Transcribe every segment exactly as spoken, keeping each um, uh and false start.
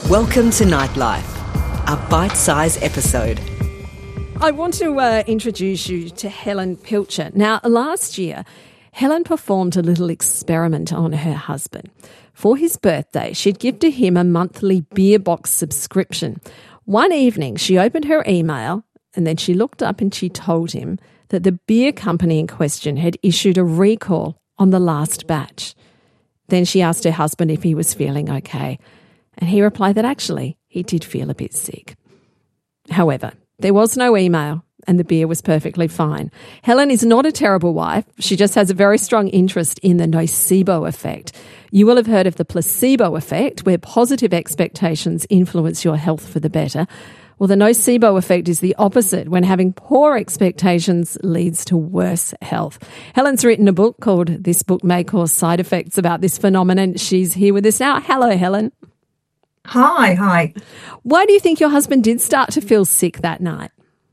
Welcome to Nightlife, a bite-sized episode. I want to uh, introduce you to Helen Pilcher. Now, last year, Helen performed a little experiment on her husband. For his birthday, she'd gifted him a monthly beer box subscription. One evening, she opened her email and then she looked up and she told him that the beer company in question had issued a recall on the last batch. Then she asked her husband if he was feeling okay, and he replied that actually he did feel a bit sick. However, there was no email and the beer was perfectly fine. Helen is not a terrible wife. She just has a very strong interest in the nocebo effect. You will have heard of the placebo effect, where positive expectations influence your health for the better. Well, the nocebo effect is the opposite, when having poor expectations leads to worse health. Helen's written a book called This Book May Cause Side Effects about this phenomenon. She's here with us now. Hello, Helen. Hi, hi. Why do you think your husband did start to feel sick that night?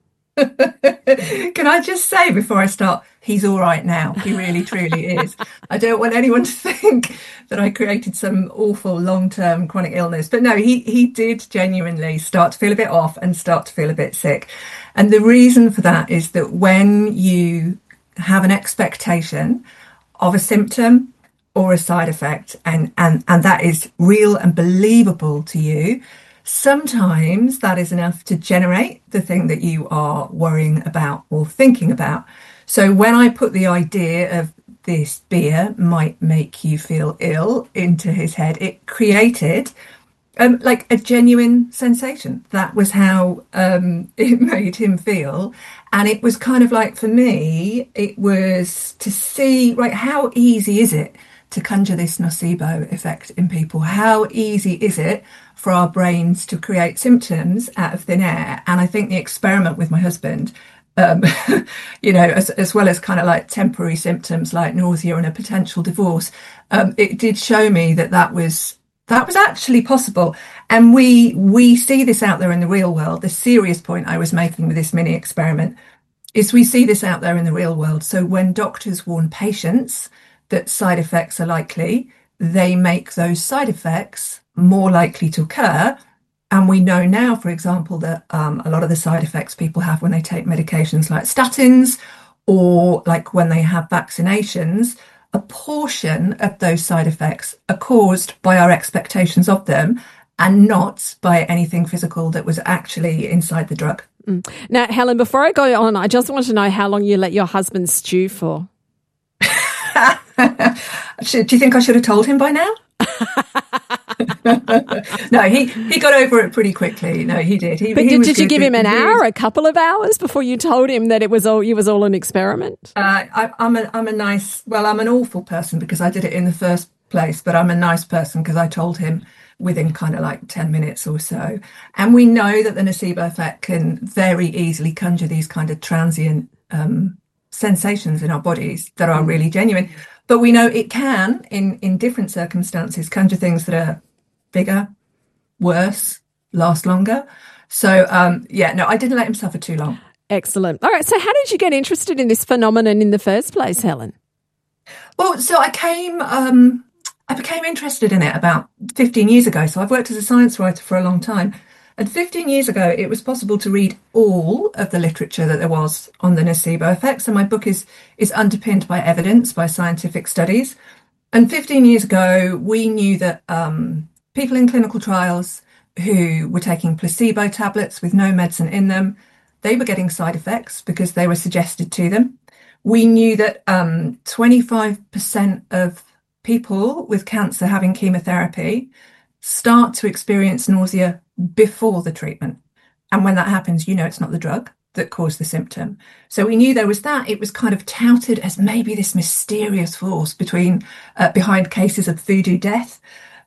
Can I just say before I start, he's all right now. He really, truly is. I don't want anyone to think that I created some awful long-term chronic illness. But no, he, he did genuinely start to feel a bit off and start to feel a bit sick. And the reason for that is that when you have an expectation of a symptom or a side effect, and, and, and that is real and believable to you, sometimes that is enough to generate the thing that you are worrying about or thinking about. So when I put the idea of this beer might make you feel ill into his head, it created um, like a genuine sensation. That was how um, it made him feel. And it was kind of like, for me, it was to see, right, how easy is it to conjure this nocebo effect in people? How easy is it for our brains to create symptoms out of thin air? And I think the experiment with my husband, um, you know, as, as well as kind of like temporary symptoms like nausea and a potential divorce, um, it did show me that that was that was actually possible. And we we see this out there in the real world. The serious point I was making with this mini experiment is we see this out there in the real world. So when doctors warn patients that side effects are likely, they make those side effects more likely to occur. And we know now, for example, that um, a lot of the side effects people have when they take medications like statins or like when they have vaccinations, a portion of those side effects are caused by our expectations of them and not by anything physical that was actually inside the drug. Mm. Now, Helen, before I go on, I just want to know how long you let your husband stew for. Do you think I should have told him by now? No, he, he got over it pretty quickly. No, he did. He, but he did, was did you good. give him an he, hour, he, a couple of hours before you told him that it was all it was all an experiment? Uh, I, I'm a I'm a nice. Well, I'm an awful person because I did it in the first place, but I'm a nice person because I told him within kind of like ten minutes or so. And we know that the nocebo effect can very easily conjure these kind of transient um, sensations in our bodies that are really genuine. But we know it can, in, in different circumstances, conjure things that are bigger, worse, last longer. So, um, yeah, no, I didn't let him suffer too long. Excellent. All right, so how did you get interested in this phenomenon in the first place, Helen? Well, so I came, um, I became interested in it about fifteen years ago. So I've worked as a science writer for a long time. And fifteen years ago, it was possible to read all of the literature that there was on the nocebo effect. So my book is is underpinned by evidence, by scientific studies. And fifteen years ago, we knew that um, people in clinical trials who were taking placebo tablets with no medicine in them, they were getting side effects because they were suggested to them. We knew that um, twenty-five percent of people with cancer having chemotherapy start to experience nausea before the treatment. And when that happens, you know it's not the drug that caused the symptom. So we knew there was that. It was kind of touted as maybe this mysterious force between uh, behind cases of voodoo death.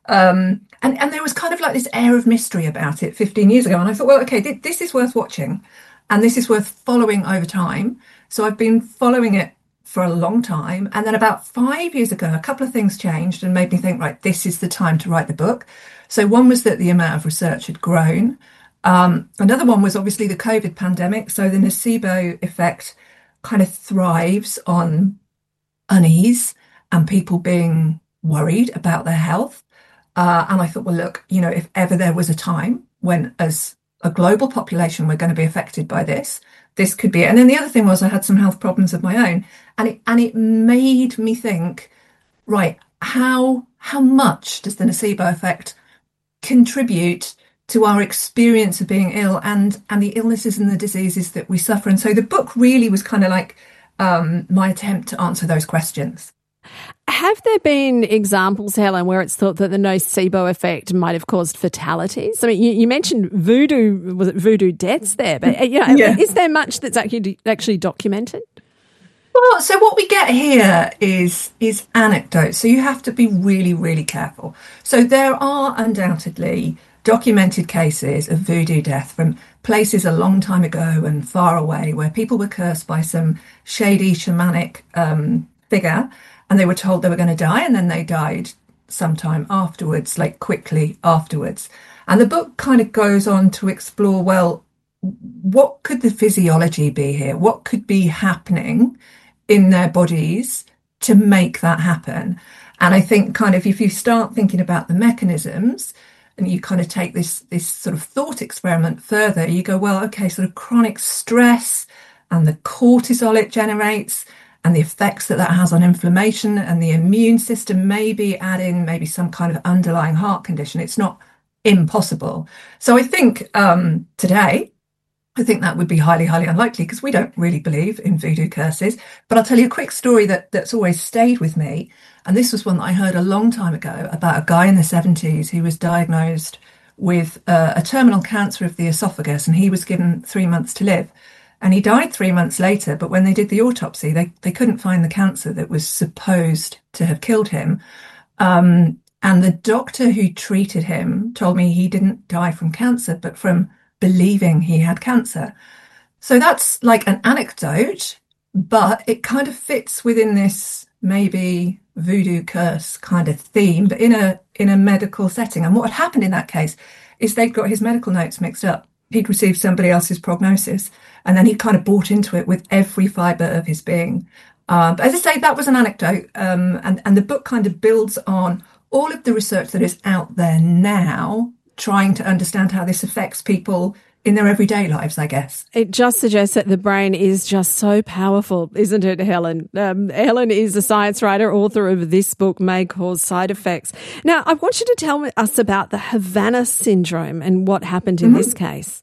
Um, and, and there was kind of like this air of mystery about it fifteen years ago. And I thought, well, okay, th- this is worth watching and this is worth following over time. So I've been following it for a long time. And then about five years ago, a couple of things changed and made me think, right, this is the time to write the book. So one was that the amount of research had grown. Um, another one was obviously the COVID pandemic. So the nocebo effect kind of thrives on unease and people being worried about their health. Uh, and I thought, well, look, you know, if ever there was a time when, as a global population, we're going to be affected by this, this could be it. And then the other thing was I had some health problems of my own, and it and it made me think, right, how how much does the nocebo effect contribute to our experience of being ill and and the illnesses and the diseases that we suffer? And so the book really was kind of like um, my attempt to answer those questions. Have there been examples, Helen, where it's thought that the nocebo effect might have caused fatalities? I mean, you, you mentioned voodoo, was it voodoo deaths there? But you know, yeah. Is there much that's actually actually documented? Well, so what we get here is is anecdotes. So you have to be really, really careful. So there are undoubtedly documented cases of voodoo death from places a long time ago and far away, where people were cursed by some shady shamanic um, figure, and they were told they were going to die, and then they died sometime afterwards, like quickly afterwards. And the book kind of goes on to explore, well, what could the physiology be here? What could be happening in their bodies to make that happen? And I think kind of if you start thinking about the mechanisms and you kind of take this, this sort of thought experiment further, you go, well, okay, sort of chronic stress and the cortisol it generates, and the effects that that has on inflammation and the immune system, maybe add in maybe some kind of underlying heart condition. It's not impossible. So I think um, today, I think that would be highly, highly unlikely because we don't really believe in voodoo curses. But I'll tell you a quick story that, that's always stayed with me. And this was one that I heard a long time ago about a guy in the seventies who was diagnosed with uh, a terminal cancer of the esophagus, and he was given three months to live. And he died three months later, but when they did the autopsy, they, they couldn't find the cancer that was supposed to have killed him. Um, and the doctor who treated him told me he didn't die from cancer, but from believing he had cancer. So that's like an anecdote, but it kind of fits within this maybe voodoo curse kind of theme, but in a in a medical setting. And what had happened in that case is they'd got his medical notes mixed up. He'd received somebody else's prognosis, and then he kind of bought into it with every fibre of his being. Uh, but as I say, that was an anecdote, um, and, and the book kind of builds on all of the research that is out there now, trying to understand how this affects people in their everyday lives, I guess. It just suggests that the brain is just so powerful, isn't it, Helen? Um, Helen is a science writer, author of this book, May Cause Side Effects. Now, I want you to tell us about the Havana syndrome and what happened in mm-hmm. this case.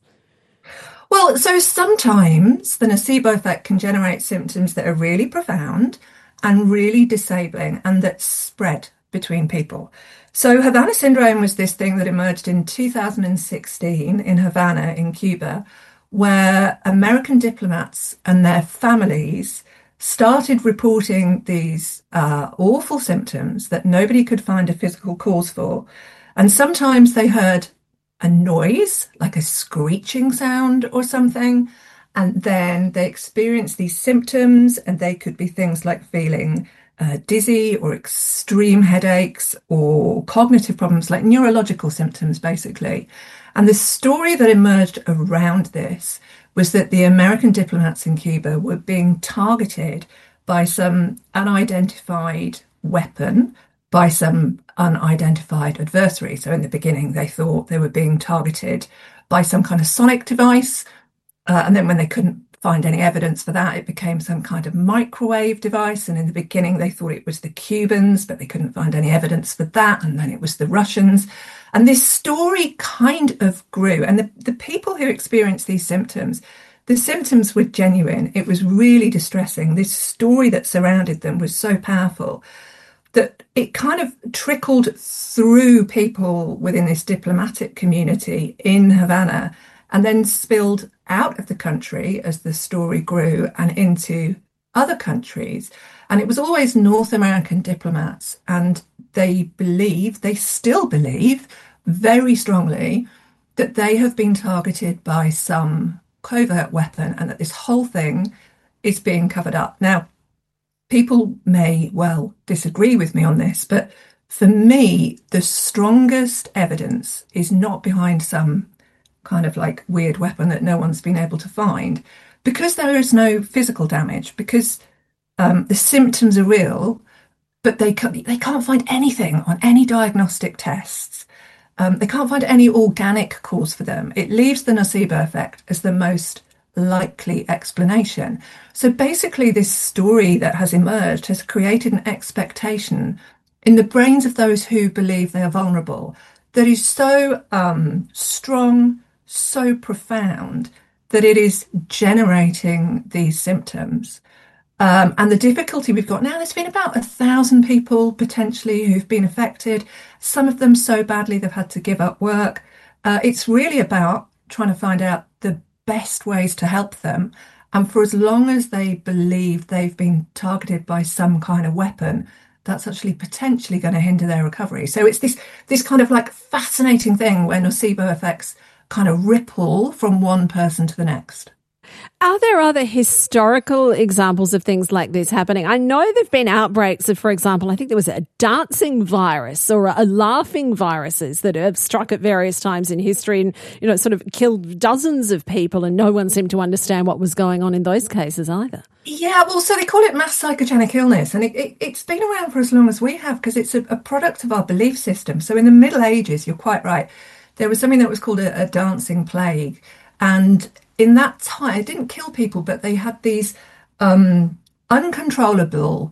Well, so sometimes the nocebo effect can generate symptoms that are really profound and really disabling and that spread between people. So Havana syndrome was this thing that emerged in two thousand sixteen in Havana in Cuba, where American diplomats and their families started reporting these uh, awful symptoms that nobody could find a physical cause for. And sometimes they heard a noise, like a screeching sound or something, and then they experienced these symptoms, and they could be things like feeling Uh, dizzy or extreme headaches or cognitive problems, like neurological symptoms, basically. And the story that emerged around this was that the American diplomats in Cuba were being targeted by some unidentified weapon, by some unidentified adversary. So in the beginning, they thought they were being targeted by some kind of sonic device. Uh, and then when they couldn't find any evidence for that, it became some kind of microwave device. And in the beginning, they thought it was the Cubans, but they couldn't find any evidence for that. And then it was the Russians. And this story kind of grew. And the, the people who experienced these symptoms, the symptoms were genuine. It was really distressing. This story that surrounded them was so powerful that it kind of trickled through people within this diplomatic community in Havana, and then spilled out of the country as the story grew and into other countries. And it was always North American diplomats, and they believe, they still believe very strongly that they have been targeted by some covert weapon and that this whole thing is being covered up. Now, people may well disagree with me on this, but for me, the strongest evidence is not behind some kind of like weird weapon that no one's been able to find, because there is no physical damage, because um, the symptoms are real, but they, they can't find anything on any diagnostic tests. Um, they can't find any organic cause for them. It leaves the nocebo effect as the most likely explanation. So basically, this story that has emerged has created an expectation in the brains of those who believe they are vulnerable that is so um, strong, so profound, that it is generating these symptoms. Um, and the difficulty we've got now, there's been about a thousand people potentially who've been affected, some of them so badly they've had to give up work. Uh, it's really about trying to find out the best ways to help them. And for as long as they believe they've been targeted by some kind of weapon, that's actually potentially going to hinder their recovery. So it's this, this kind of like fascinating thing where nocebo effects kind of ripple from one person to the next. Are there other historical examples of things like this happening? I know there have been outbreaks of, for example, I think there was a dancing virus or a laughing viruses that have struck at various times in history and, you know, sort of killed dozens of people, and no one seemed to understand what was going on in those cases either. Yeah, well, so they call it mass psychogenic illness, and it, it, it's been around for as long as we have because it's a, a product of our belief system. So in the Middle Ages, you're quite right, there was something that was called a, a dancing plague, and in that time, it didn't kill people, but they had these um, uncontrollable,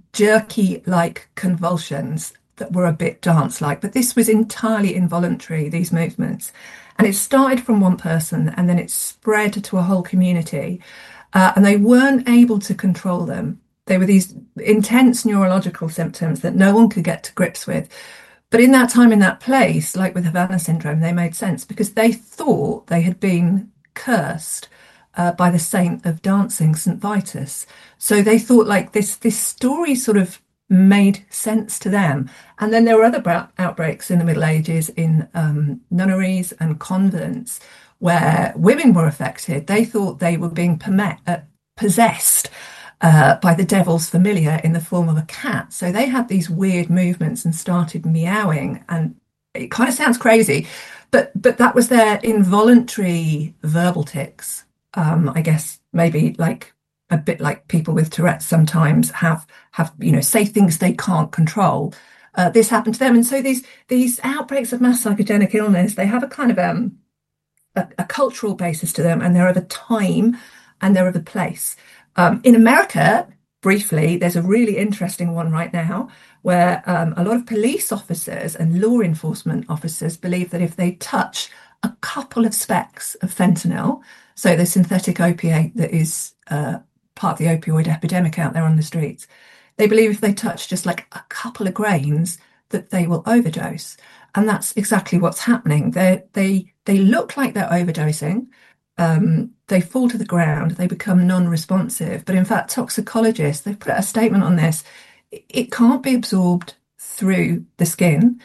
jerky-like convulsions that were a bit dance-like. But this was entirely involuntary, these movements. And it started from one person and then it spread to a whole community. Uh, and they weren't able to control them. They were these intense neurological symptoms that no one could get to grips with. But in that time, in that place, like with Havana syndrome, they made sense because they thought they had been cursed uh, by the saint of dancing, Saint Vitus. So they thought like this this story sort of made sense to them. And then there were other bra- outbreaks in the Middle Ages in um, nunneries and convents where women were affected. They thought they were being perme- uh, possessed uh, by the devil's familiar in the form of a cat. So they had these weird movements and started meowing, and it kind of sounds crazy. But but that was their involuntary verbal tics. Um, I guess maybe like a bit like people with Tourette's sometimes have have you know say things they can't control. Uh, this happened to them, and so these these outbreaks of mass psychogenic illness, they have a kind of um a, a cultural basis to them, and they're of a time and they're of a place. Um, in America, briefly, there's a really interesting one right now, where um, a lot of police officers and law enforcement officers believe that if they touch a couple of specks of fentanyl, so the synthetic opiate that is uh, part of the opioid epidemic out there on the streets, they believe if they touch just like a couple of grains that they will overdose. And that's exactly what's happening. They they they look like they're overdosing. Um, they fall to the ground, they become non-responsive. But in fact, toxicologists, they've put out a statement on this. It can't be absorbed through the skin.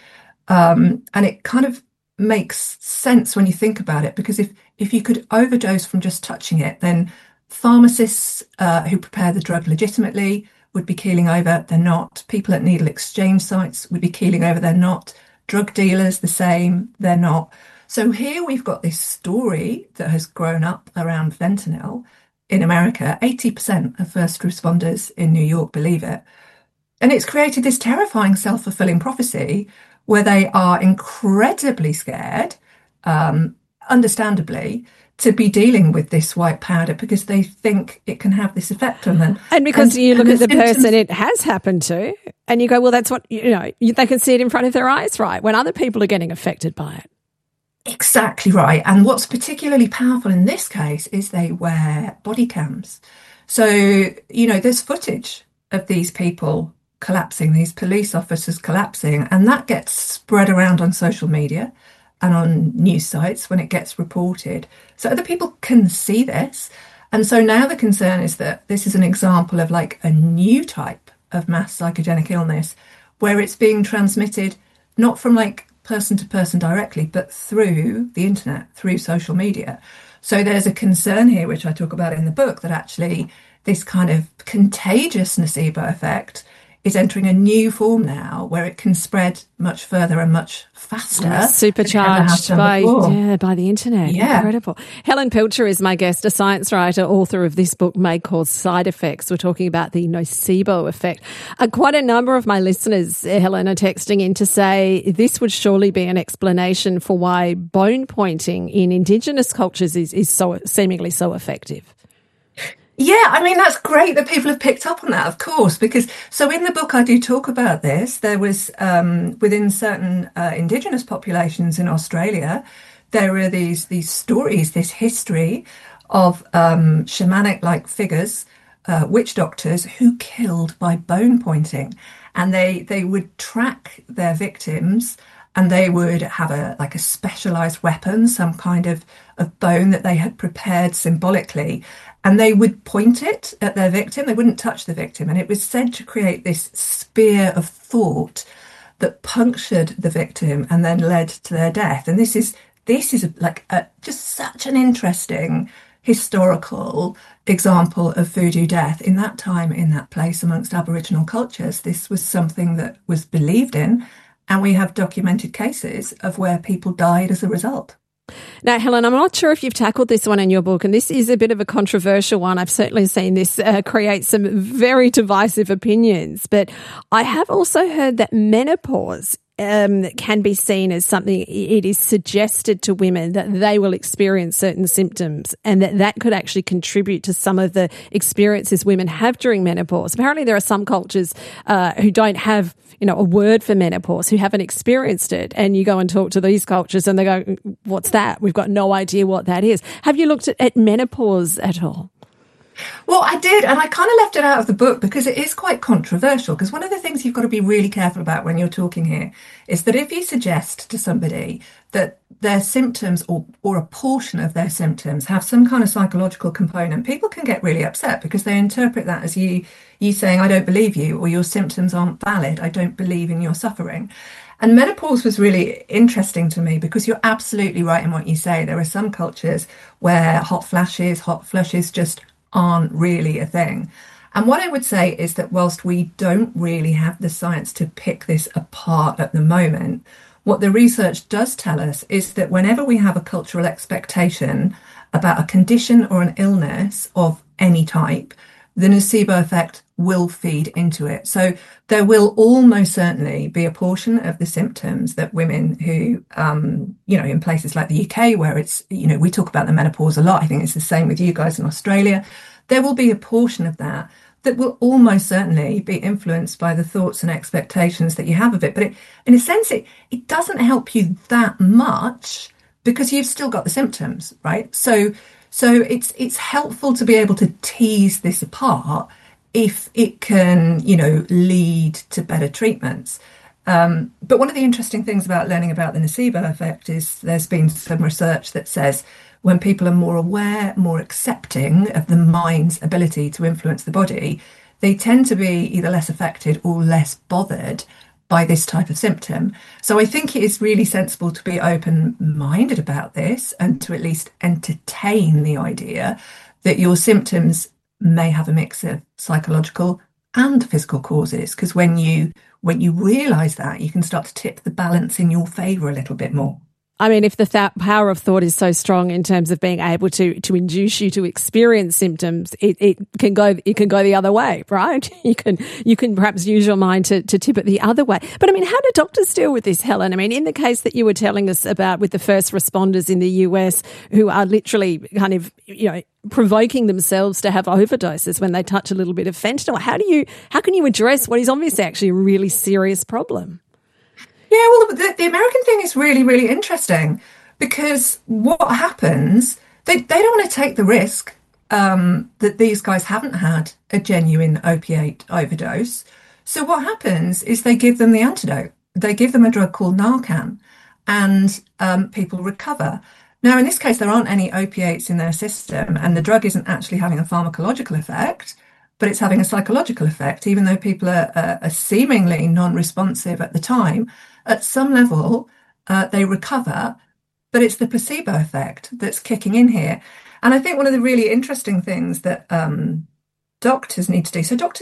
Um, and it kind of makes sense when you think about it, because if, if you could overdose from just touching it, then pharmacists uh, who prepare the drug legitimately would be keeling over. They're not. People at needle exchange sites would be keeling over. They're not. Drug dealers, the same. They're not. So here we've got this story that has grown up around fentanyl in America. eighty percent of first responders in New York believe it. And it's created this terrifying self-fulfilling prophecy where they are incredibly scared, um, understandably, to be dealing with this white powder because they think it can have this effect on them. And because and, you look at the, the person it has happened to and you go, well, that's what, you know, you, they can see it in front of their eyes, right, when other people are getting affected by it. Exactly right. And what's particularly powerful in this case is they wear body cams. So, you know, there's footage of these people collapsing, these police officers collapsing, and that gets spread around on social media and on news sites when it gets reported. So other people can see this. And so now the concern is that this is an example of like a new type of mass psychogenic illness where it's being transmitted not from like person to person directly, but through the internet, through social media. So there's a concern here, which I talk about in the book, that actually this kind of contagious nocebo effect is entering a new form now where it can spread much further and much faster. Uh, supercharged by, yeah, by the internet. Yeah. Incredible. Helen Pilcher is my guest, a science writer, author of this book, May Cause Side Effects. We're talking about the nocebo effect. Uh, quite a number of my listeners, Helen, are texting in to say this would surely be an explanation for why bone pointing in Indigenous cultures is, is so seemingly so effective. Yeah, I mean, that's great that people have picked up on that, of course, because so in the book I do talk about this. There was um, within certain uh, Indigenous populations in Australia, there are these these stories, this history of um, shamanic-like figures, uh, witch doctors who killed by bone pointing, and they they would track their victims. And they would have a like a specialized weapon, some kind of, of bone that they had prepared symbolically. And they would point it at their victim. They wouldn't touch the victim. And it was said to create this spear of thought that punctured the victim and then led to their death. And this is this is like a, just such an interesting historical example of voodoo death in that time, in that place amongst Aboriginal cultures. This was something that was believed in. And we have documented cases of where people died as a result. Now, Helen, I'm not sure if you've tackled this one in your book, and this is a bit of a controversial one. I've certainly seen this uh, create some very divisive opinions, but I have also heard that menopause um, can be seen as something, it is suggested to women that they will experience certain symptoms and that that could actually contribute to some of the experiences women have during menopause. Apparently there are some cultures uh, who don't have, you know, a word for menopause, who haven't experienced it. And you go and talk to these cultures and they go, what's that? We've got no idea what that is. Have you looked at, at menopause at all? Well, I did, and I kind of left it out of the book because it is quite controversial. Because one of the things you've got to be really careful about when you're talking here is that if you suggest to somebody that their symptoms or, or a portion of their symptoms have some kind of psychological component, people can get really upset because they interpret that as you, you saying, I don't believe you, or your symptoms aren't valid, I don't believe in your suffering. And menopause was really interesting to me because you're absolutely right in what you say. There are some cultures where hot flashes, hot flushes just aren't really a thing. And what I would say is that whilst we don't really have the science to pick this apart at the moment, what the research does tell us is that whenever we have a cultural expectation about a condition or an illness of any type, the nocebo effect will feed into it. So there will almost certainly be a portion of the symptoms that women who, um, you know, in places like the U K where it's, you know, we talk about the menopause a lot. I think it's the same with you guys in Australia. There will be a portion of that that will almost certainly be influenced by the thoughts and expectations that you have of it. But it, in a sense, it, it doesn't help you that much because you've still got the symptoms, right? So so it's it's helpful to be able to tease this apart if it can, you know, lead to better treatments. Um, but one of the interesting things about learning about the nocebo effect is there's been some research that says when people are more aware, more accepting of the mind's ability to influence the body, they tend to be either less affected or less bothered by this type of symptom. So I think it is really sensible to be open-minded about this and to at least entertain the idea that your symptoms may have a mix of psychological and physical causes, because when you when you realise that, you can start to tip the balance in your favour a little bit more. I mean, if the th- power of thought is so strong in terms of being able to to induce you to experience symptoms, it, it can go it can go the other way, right? You can you can perhaps use your mind to, to tip it the other way. But I mean, how do doctors deal with this, Helen? I mean, in the case that you were telling us about with the first responders in the U S who are literally kind of, you know, provoking themselves to have overdoses when they touch a little bit of fentanyl, how do you how can you address what is obviously actually a really serious problem? Yeah, well, the, the American thing is really, really interesting because what happens, they, they don't want to take the risk um, that these guys haven't had a genuine opiate overdose. So what happens is they give them the antidote. They give them a drug called Narcan and um, people recover. Now, in this case, there aren't any opiates in their system and the drug isn't actually having a pharmacological effect, but it's having a psychological effect, even though people are, uh, are seemingly non-responsive at the time. At some level, uh, they recover, but it's the placebo effect that's kicking in here. And I think one of the really interesting things that um, doctors need to do, so doctors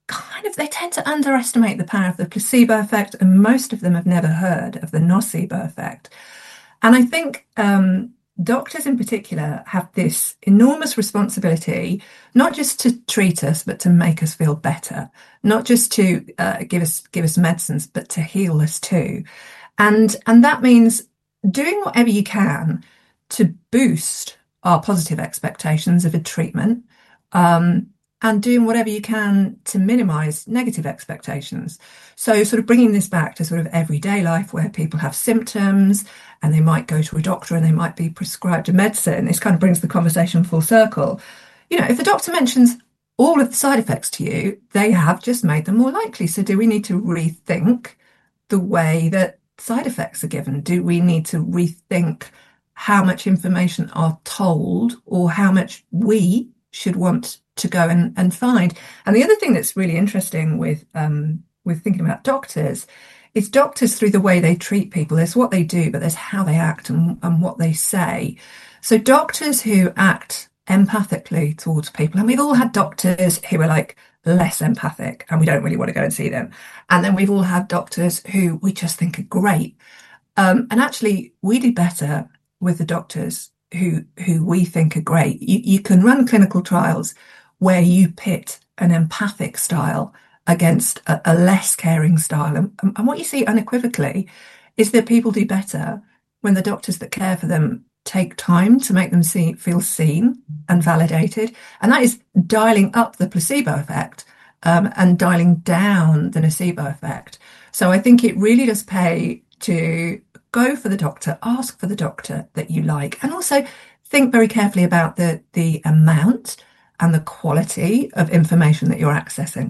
kind of, they tend to underestimate the power of the placebo effect, and most of them have never heard of the nocebo effect. And I think um, doctors in particular have this enormous responsibility, not just to treat us, but to make us feel better, not just to uh, give us give us medicines, but to heal us too. And, and that means doing whatever you can to boost our positive expectations of a treatment, um, and doing whatever you can to minimize negative expectations. So sort of bringing this back to sort of everyday life where people have symptoms and they might go to a doctor and they might be prescribed a medicine. This kind of brings the conversation full circle. You know, if the doctor mentions all of the side effects to you, they have just made them more likely. So do we need to rethink the way that side effects are given? Do we need to rethink how much information are told, or how much we should want to go and, and find? And the other thing that's really interesting with um, with thinking about doctors is doctors, through the way they treat people, there's what they do, but there's how they act and, and what they say. So doctors who act empathically towards people, and we've all had doctors who are like less empathic and we don't really want to go and see them. And then we've all had doctors who we just think are great. Um, and actually, we do better with the doctors who who we think are great. You, you can run clinical trials where you pit an empathic style against a, a less caring style. And, and what you see unequivocally is that people do better when the doctors that care for them take time to make them see, feel seen and validated. And that is dialing up the placebo effect um, and dialing down the nocebo effect. So I think it really does pay to go for the doctor, ask for the doctor that you like, and also think very carefully about the, the amount and the quality of information that you're accessing.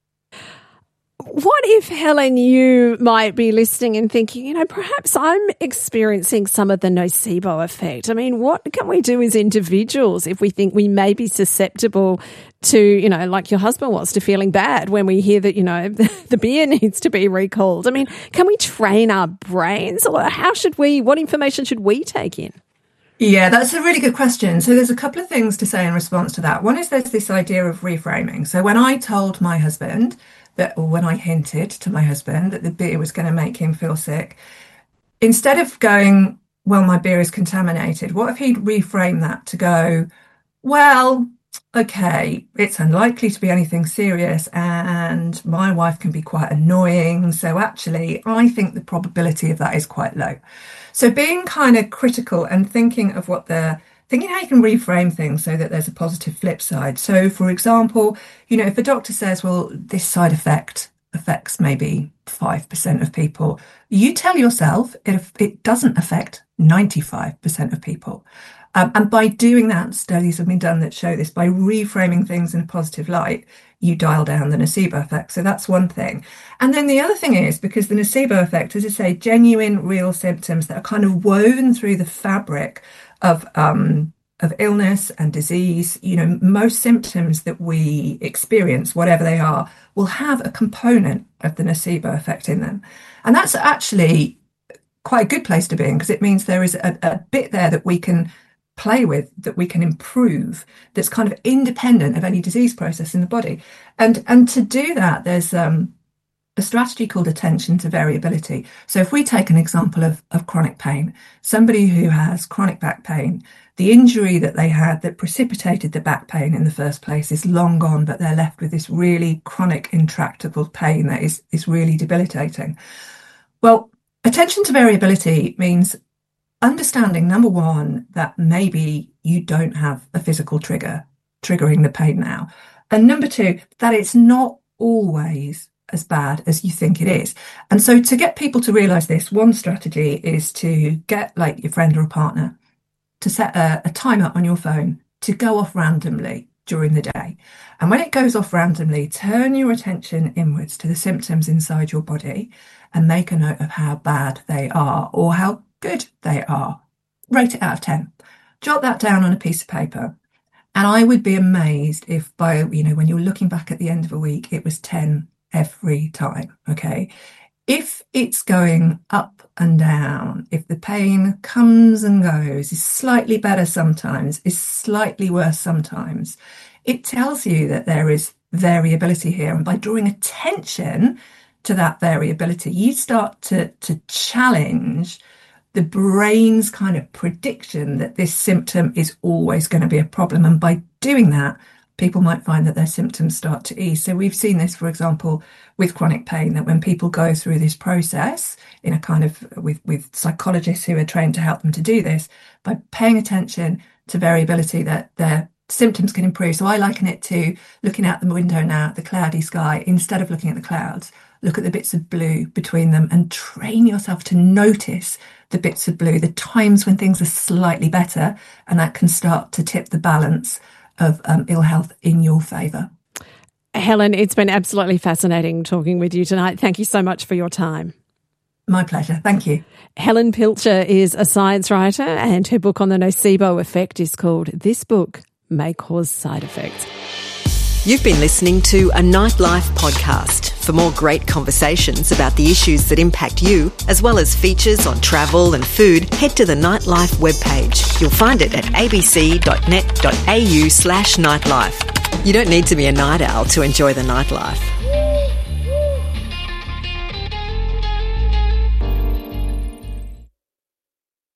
What if, Helen, you might be listening and thinking, you know, perhaps I'm experiencing some of the nocebo effect? I mean, what can we do as individuals if we think we may be susceptible to, you know, like your husband was, to feeling bad when we hear that, you know, the, the beer needs to be recalled? I mean, can we train our brains, or how should we, what information should we take in? Yeah, that's a really good question. So there's a couple of things to say in response to that. One is there's this idea of reframing. So when I told my husband that, or when I hinted to my husband that the beer was going to make him feel sick, instead of going, well, my beer is contaminated, what if he'd reframe that to go, well, okay, it's unlikely to be anything serious and my wife can be quite annoying. So actually, I think the probability of that is quite low. So being kind of critical and thinking of what the thinking how you can reframe things so that there's a positive flip side. So, for example, you know, if a doctor says, well, this side effect affects maybe five percent of people, you tell yourself it, it doesn't affect ninety-five percent of people. Um, and by doing that, studies have been done that show this, by reframing things in a positive light, you dial down the nocebo effect. So that's one thing. And then the other thing is, because the nocebo effect, as I say, genuine, real symptoms that are kind of woven through the fabric of um, of illness and disease. You know, most symptoms that we experience, whatever they are, will have a component of the nocebo effect in them. And that's actually quite a good place to be in, because it means there is a, a bit there that we can play with, that we can improve, that's kind of independent of any disease process in the body. And and to do that, there's um, a strategy called attention to variability. So if we take an example of, of chronic pain, somebody who has chronic back pain, the injury that they had that precipitated the back pain in the first place is long gone, but they're left with this really chronic, intractable pain that is, is really debilitating. Well, attention to variability means understanding, number one, that maybe you don't have a physical trigger triggering the pain now. And number two, that it's not always as bad as you think it is. And so to get people to realise this, one strategy is to get like your friend or a partner to set a, a timer on your phone to go off randomly during the day. And when it goes off randomly, turn your attention inwards to the symptoms inside your body and make a note of how bad they are or how good they are. Rate it out of ten. Jot that down on a piece of paper. And I would be amazed if by, you know, when you're looking back at the end of a week, it was ten every time. Okay. If it's going up and down, if the pain comes and goes, is slightly better sometimes, is slightly worse sometimes, it tells you that there is variability here. And by drawing attention to that variability, you start to, to challenge the brain's kind of prediction that this symptom is always going to be a problem. And by doing that, people might find that their symptoms start to ease. So we've seen this, for example, with chronic pain, that when people go through this process in a kind of with, with psychologists who are trained to help them to do this, by paying attention to variability, that their symptoms can improve. So I liken it to looking out the window now at the cloudy sky. Instead of looking at the clouds, look at the bits of blue between them and train yourself to notice the bits of blue, the times when things are slightly better, and that can start to tip the balance of um, ill health in your favour. Helen, it's been absolutely fascinating talking with you tonight. Thank you so much for your time. My pleasure. Thank you. Helen Pilcher is a science writer, and her book on the nocebo effect is called This Book May Cause Side Effects. You've been listening to a Nightlife podcast. For more great conversations about the issues that impact you, as well as features on travel and food, head to the Nightlife webpage. You'll find it at abc.net.au slash nightlife. You don't need to be a night owl to enjoy the nightlife.